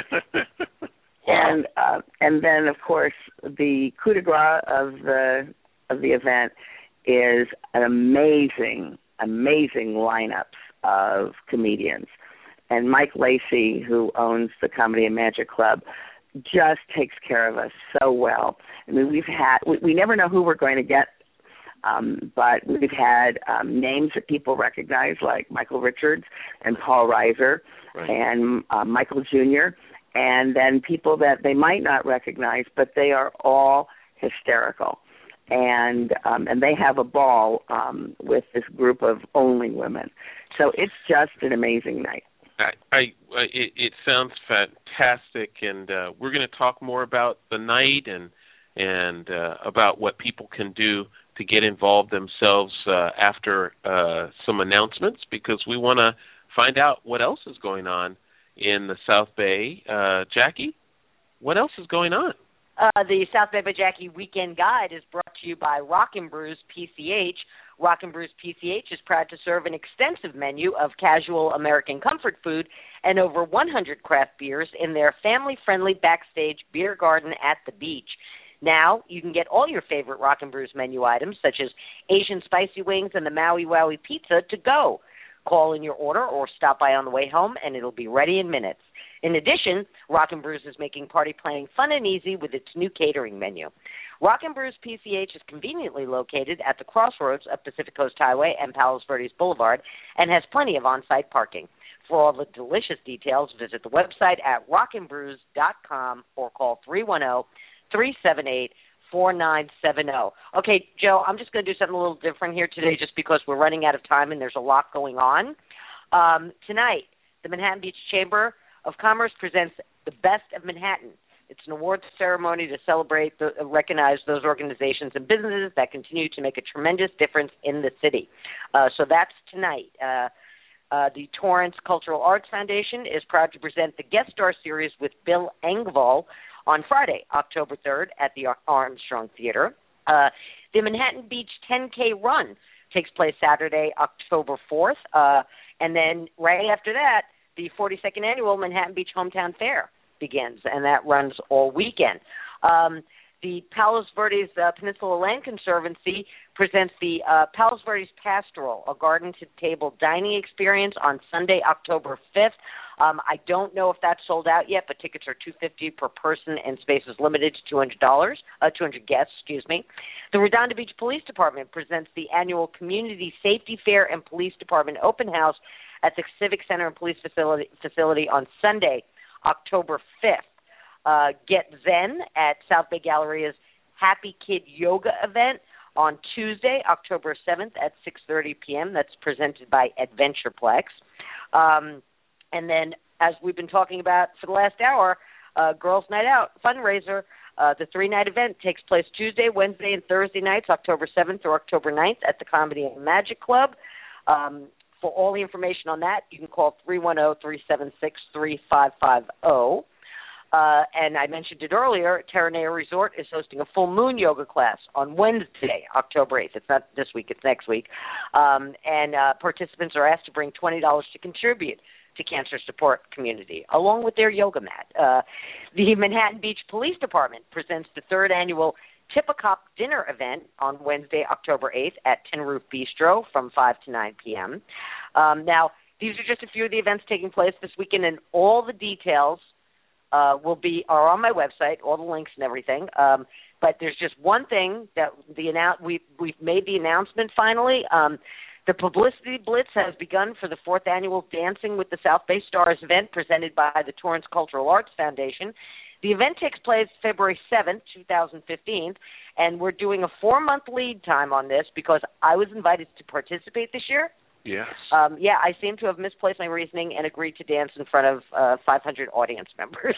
Wow. And then, of course, the coup de grace of the event is an amazing lineups of comedians. And Mike Lacey, who owns the Comedy and Magic Club, just takes care of us so well. I mean, we never know who we're going to get, but we've had names that people recognize, like Michael Richards and Paul Reiser, right, and Michael Jr., and then people that they might not recognize, but they are all hysterical. And they have a ball with this group of only women. So it's just an amazing night. It sounds fantastic, and we're going to talk more about the night and about what people can do to get involved themselves after some announcements, because we want to find out what else is going on in the South Bay. Jackie, what else is going on? The South Bay by Jackie Weekend Guide is brought to you by Rock and Brews PCH. Rock and Brews PCH is proud to serve an extensive menu of casual American comfort food and over 100 craft beers in their family-friendly backstage beer garden at the beach. Now, you can get all your favorite Rock and Brews menu items, such as Asian spicy wings and the Maui Wowie pizza, to go. Call in your order or stop by on the way home, and it'll be ready in minutes. In addition, Rock and Brews is making party planning fun and easy with its new catering menu. Rock and Brews PCH is conveniently located at the crossroads of Pacific Coast Highway and Palos Verdes Boulevard and has plenty of on-site parking. For all the delicious details, visit the website at rockandbrews.com or call 310-378-4970. Okay, Joe, I'm just going to do something a little different here today just because we're running out of time and there's a lot going on. Tonight, the Manhattan Beach Chamber of Commerce presents the Best of Manhattan. It's an awards ceremony to celebrate, recognize those organizations and businesses that continue to make a tremendous difference in the city. So that's tonight. The Torrance Cultural Arts Foundation is proud to present the Guest Star Series with Bill Engvall on Friday, October 3rd at the Armstrong Theater. The Manhattan Beach 10K Run takes place Saturday, October 4th. And then right after that, the 42nd Annual Manhattan Beach Hometown Fair begins, and that runs all weekend. The Palos Verdes Peninsula Land Conservancy presents the Palos Verdes Pastoral, a garden-to-table dining experience on Sunday, October 5th. I don't know if that's sold out yet, but tickets are $250 per person, and space is limited to 200 guests. The Redondo Beach Police Department presents the annual Community Safety Fair and Police Department Open House at the Civic Center and Police Facility on Sunday, October 5th. Get Zen at South Bay Galleria's Happy Kid Yoga event on Tuesday, October 7th at 6:30 p.m. That's presented by Adventureplex. And then, as we've been talking about for the last hour, Girls Night Out fundraiser. The 3-night event takes place Tuesday, Wednesday, and Thursday nights, October 7th through October 9th at the Comedy and Magic Club. For all the information on that, you can call 310-376-3550. And I mentioned it earlier, Terranea Resort is hosting a full moon yoga class on Wednesday, October 8th. It's not this week, it's next week. And participants are asked to bring $20 to contribute to Cancer Support Community, along with their yoga mat. The Manhattan Beach Police Department presents the 3rd annual Tip a Cop dinner event on Wednesday, October 8th at Tin Roof Bistro from 5 to 9 p.m. Now, these are just a few of the events taking place this weekend, and all the details are on my website, all the links and everything. But there's just one thing that we've made the announcement finally. The publicity blitz has begun for the 4th annual Dancing with the South Bay Stars event presented by the Torrance Cultural Arts Foundation. The event takes place February 7th, 2015, and we're doing a 4-month lead time on this because I was invited to participate this year. Yes. I seem to have misplaced my reasoning and agreed to dance in front of 500 audience members,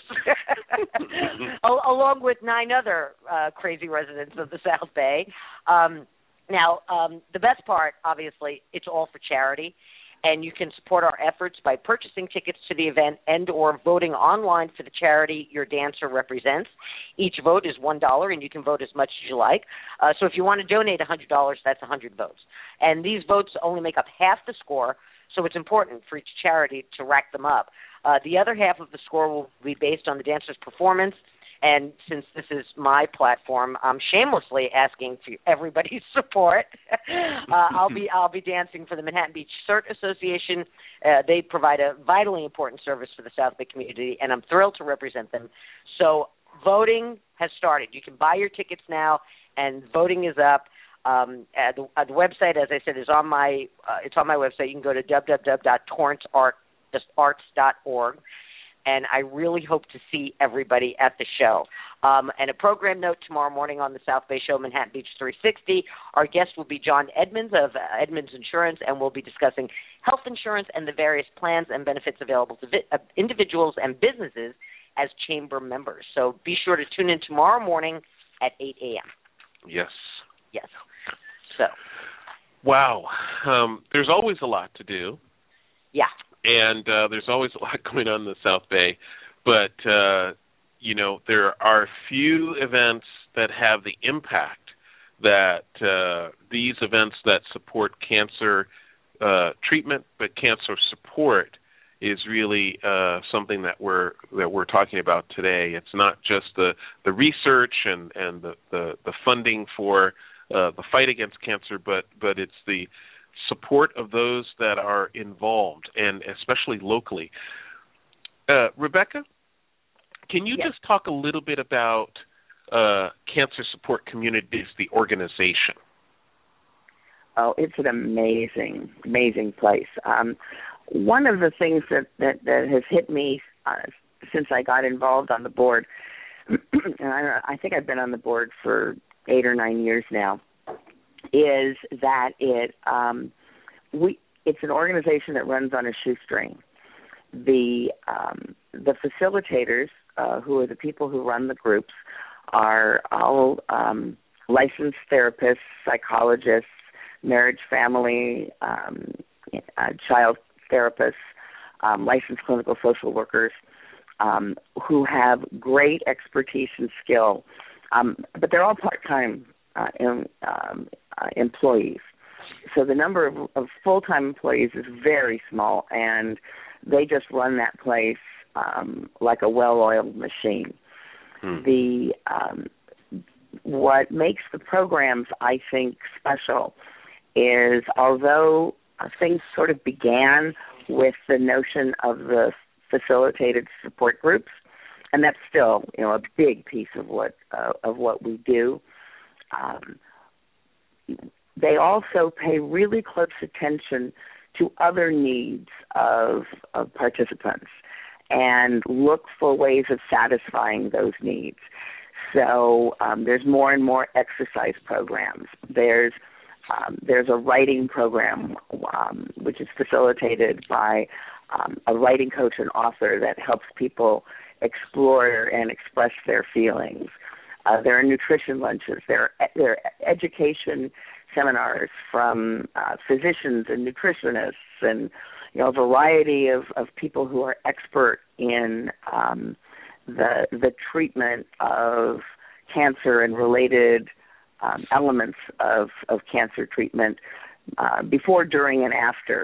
along with 9 other crazy residents of the South Bay. Now, the best part, obviously, it's all for charity, and you can support our efforts by purchasing tickets to the event and or voting online for the charity your dancer represents. Each vote is $1, and you can vote as much as you like. So if you want to donate $100, that's 100 votes. And these votes only make up half the score, so it's important for each charity to rack them up. The other half of the score will be based on the dancer's performance. And since this is my platform, I'm shamelessly asking for everybody's support. I'll be dancing for the Manhattan Beach CERT Association. They provide a vitally important service for the South Bay community, and I'm thrilled to represent them. So voting has started. You can buy your tickets now, and voting is up. The website, as I said, is on my it's on my website. You can go to www.torrancearts.org. And I really hope to see everybody at the show. And a program note tomorrow morning on the South Bay Show, Manhattan Beach 360. Our guest will be John Edmonds of Edmonds Insurance, and we'll be discussing health insurance and the various plans and benefits available to individuals and businesses as chamber members. So be sure to tune in tomorrow morning at 8 a.m. Yes. Yes. So. Wow. There's always a lot to do. Yeah. And there's always a lot going on in the South Bay. But, there are few events that have the impact that these events that support cancer treatment, but cancer support is really something that we're talking about today. It's not just the research and the funding for the fight against cancer, but it's the support of those that are involved, and especially locally. Rebecca, can you just talk a little bit about Cancer Support Communities, the organization? Oh, it's an amazing, amazing place. One of the things that has hit me since I got involved on the board, and I think I've been on the board for 8 or 9 years now, is that it's an organization that runs on a shoestring. The facilitators, who are the people who run the groups, are all licensed therapists, psychologists, marriage, family, child therapists, licensed clinical social workers, who have great expertise and skill, but they're all part-time employees. So the number of full-time employees is very small, and they just run that place like a well-oiled machine. What makes the programs, I think, special is although things sort of began with the notion of the facilitated support groups, and that's still a big piece of what we do. They also pay really close attention to other needs of participants and look for ways of satisfying those needs. So there's more and more exercise programs. There's a writing program which is facilitated by a writing coach and author that helps people explore and express their feelings. There are nutrition lunches. There are education seminars from physicians and nutritionists and a variety of people who are expert in the treatment of cancer and related elements of cancer treatment before, during, and after.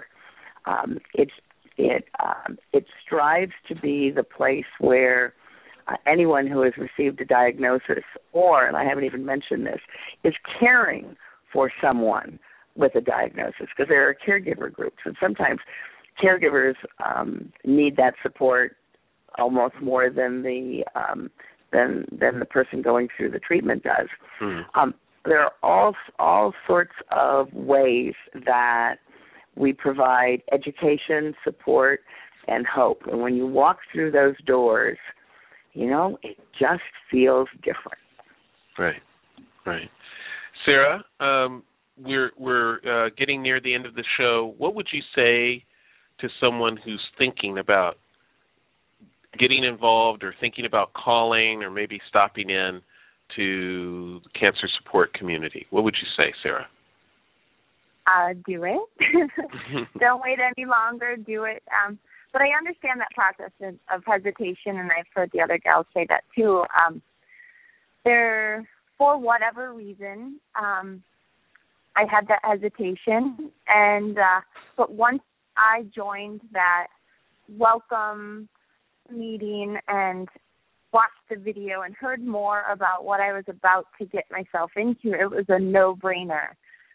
It strives to be the place where anyone who has received a diagnosis, or, and I haven't even mentioned this, is caring for someone with a diagnosis, because there are caregiver groups, and sometimes caregivers need that support almost more than the person going through the treatment does. There are all sorts of ways that we provide education, support, and hope. And when you walk through those doors, it just feels different. Right. Sarah, we're getting near the end of the show. What would you say to someone who's thinking about getting involved or thinking about calling or maybe stopping in to the cancer support community? What would you say, Sarah? Do it. Don't wait any longer. Do it. But I understand that process of hesitation, and I've heard the other gals say that too. For whatever reason, I had that hesitation, and but once I joined that welcome meeting and watched the video and heard more about what I was about to get myself into, it was a no-brainer.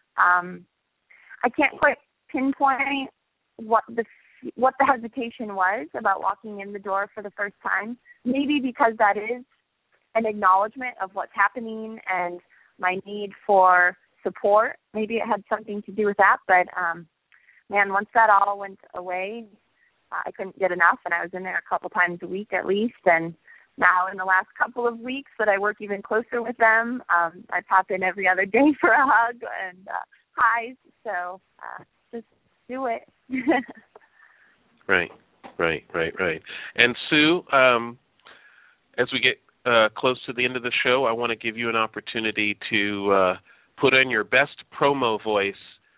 I can't quite pinpoint what the hesitation was about walking in the door for the first time. Maybe because that is an acknowledgement of what's happening and my need for support. Maybe it had something to do with that. But, once that all went away, I couldn't get enough, and I was in there a couple times a week at least. And now in the last couple of weeks that I work even closer with them, I pop in every other day for a hug and highs. So just do it. Right. And Sue, as we get close to the end of the show, I want to give you an opportunity to put on your best promo voice.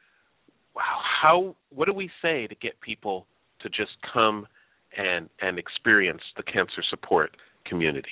What do we say to get people to just come and experience the cancer support community?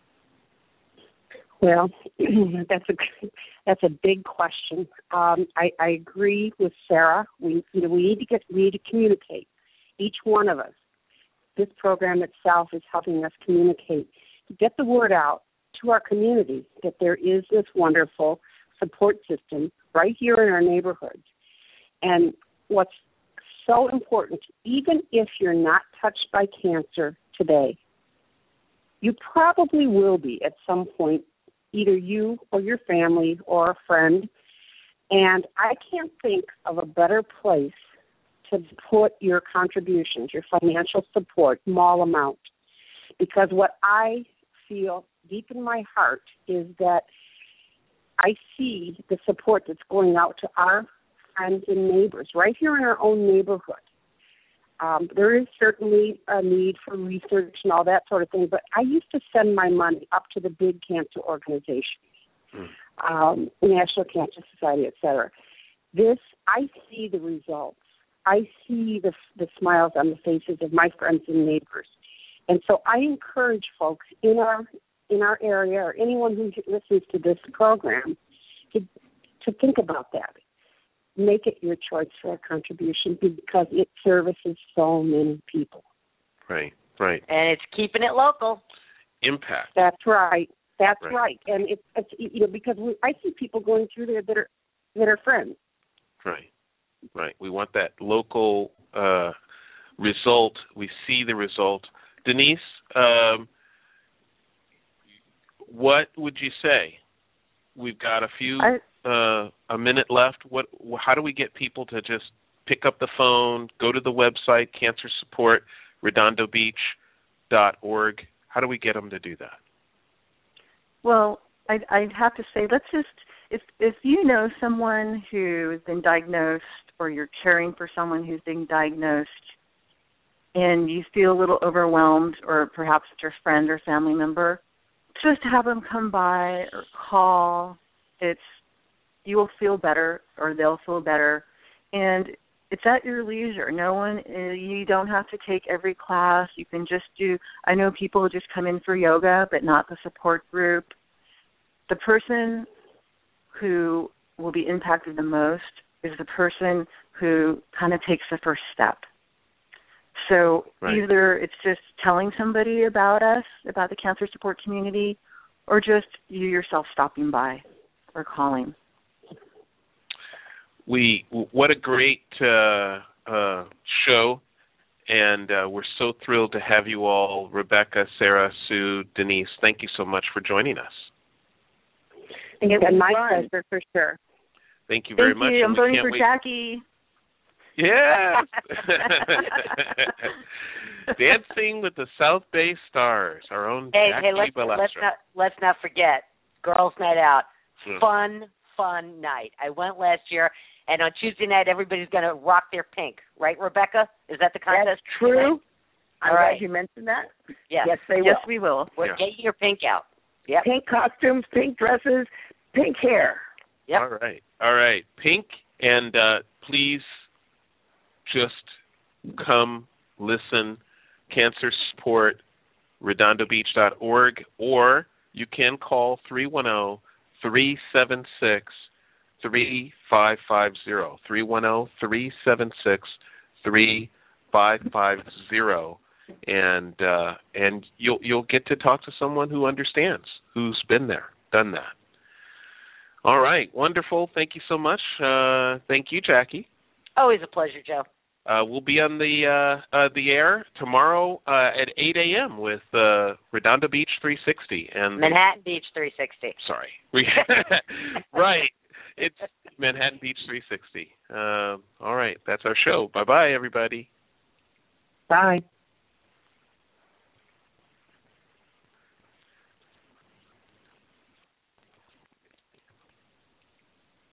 Well, that's a big question. I agree with Sarah. We need to communicate. Each one of us. This program itself is helping us communicate to get the word out to our community that there is this wonderful support system right here in our neighborhoods. And what's so important, even if you're not touched by cancer today, you probably will be at some point, either you or your family or a friend. And I can't think of a better place to put your contributions, your financial support, small amount. Because what I feel deep in my heart is that I see the support that's going out to our friends and neighbors right here in our own neighborhood. There is certainly a need for research and all that sort of thing, but I used to send my money up to the big cancer organizations, National Cancer Society, et cetera. I see the results. I see the smiles on the faces of my friends and neighbors. And so I encourage folks in our area or anyone who listens to this program to think about that. Make it your choice for a contribution because it services so many people. Right. And it's keeping it local. Impact. That's right. Right. And it's because I see people going through there that are friends. Right. We want that local result. We see the result. Denise, what would you say? We've got a minute left. How do we get people to just pick up the phone, go to the website, Cancer Support, RedondoBeach.org? How do we get them to do that? Well, I'd have to say, let's just, if you know someone who has been diagnosed or you're caring for someone who's been diagnosed and you feel a little overwhelmed, or perhaps it's your friend or family member, just have them come by or call. You will feel better, or they'll feel better, and it's at your leisure. You don't have to take every class. You can just I know people just come in for yoga, but not the support group. The person who will be impacted the most is the person who kind of takes the first step. So Either it's just telling somebody about us, about the cancer support community, or just you yourself stopping by or calling. What a great show, And we're so thrilled to have you all, Rebecca, Sarah, Sue, Denise. Thank you so much for joining us. It's been my pleasure for sure. Thank you very much. Thank you. I'm voting for Jackie. Yes. Dancing with the South Bay Stars, our own Jackie Balestra. Let's not forget, Girls Night Out. Fun night. I went last year, and on Tuesday night, everybody's going to rock their pink. Right, Rebecca? Is that the contest? That's true. I'm glad you mentioned that. Yes, they will. Yes, we will. Get your pink out. Yep. Pink costumes, pink dresses, pink hair. Yep. All right. Pink, and please just come, listen, cancer support, redondobeach.org, or you can call 310-376-3550, 310-376-3550, and you'll get to talk to someone who understands, who's been there, done that. All right, wonderful. Thank you so much. Thank you, Jackie. Always a pleasure, Joe. We'll be on the air tomorrow at 8 a.m. with Redondo Beach 360 and Manhattan Beach 360. Sorry, right. It's Manhattan Beach 360. All right, that's our show. Bye-bye, everybody. Bye.